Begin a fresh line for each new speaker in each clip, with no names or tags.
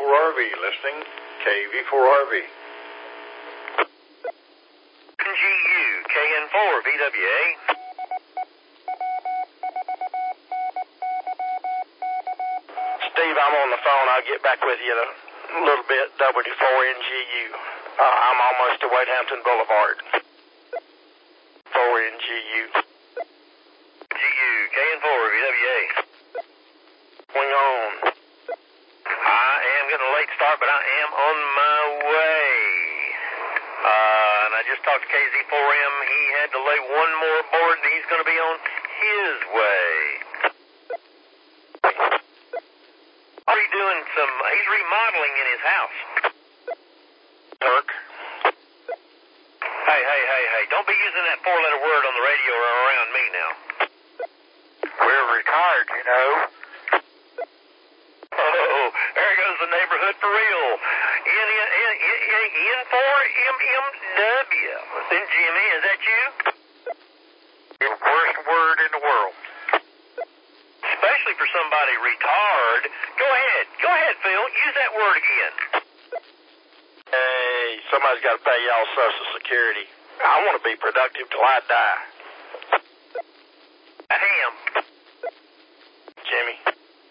KV4RV, listening KV4RV.
GU, KN4, VWA.
Steve, I'm on the phone. I'll get back with you in a little bit. W4NGU. I'm almost to Whitehampton Boulevard. 4NGU.
GU, KN4, VWA.
Swing on.
I am getting a late start, but I am on my way. And I just talked to KZ4M. He had to lay one more board, and he's going to be on his way. He's doing he's remodeling in his house.
Dirk.
Hey, don't be using that four-letter word on the radio or around me now.
We're retired, you know.
Oh, there goes the neighborhood for real. N4MMW. Then Jimmy, is that you?
The worst word in the world.
Especially for somebody retard. Go ahead, Phil. Use that word again.
Hey, somebody's got to pay y'all Social Security. I want to be productive till I die.
Ham.
Jimmy.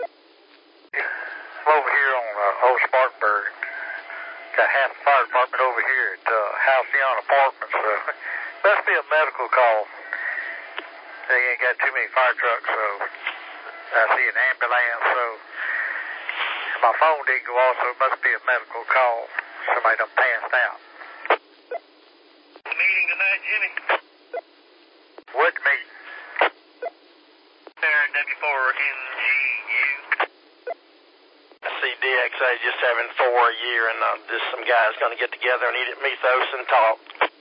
I'm over here on Old Spartanburg. Got half the fire department over here at Halcyon Apartments. Must be a medical call. They ain't got too many fire trucks, so I see an ambulance, so my phone didn't go off, so it must be a medical call. Somebody done passed out.
The meeting tonight, Jimmy.
What meeting?
There, W4NGU.
I see DXA just having 4 a year, and just some guys going to get together and eat at Mythos and talk.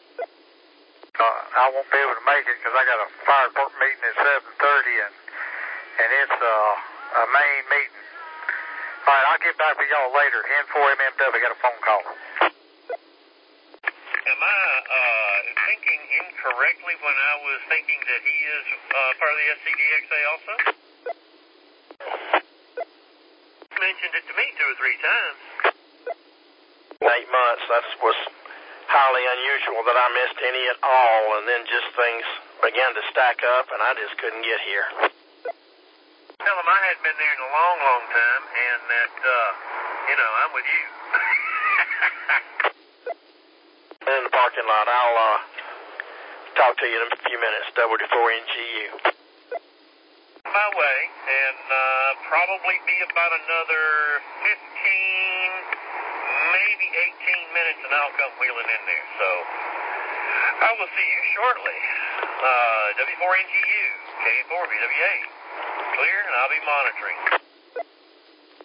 I won't be able to make it because I got a fire department meeting at 7:30, and it's a main meeting. All right, I'll get back with y'all later. N4MMW, got a phone call.
Am I thinking incorrectly when I was thinking that he is part of the SCDXA also? Mentioned it to me 2 or 3 times.
8 months, that was highly unusual that I missed any at all, and then just things began to stack up, and I just couldn't get here.
Tell him I hadn't been there in a long, long time, and that, I'm with you.
In the parking lot. I'll talk to you in a few minutes, W4NGU.
My way, and probably be about another 15, maybe 18 minutes, and I'll come wheeling in there. So I will see you shortly. W4NGU, K4VWA. Clear, and I'll be monitoring.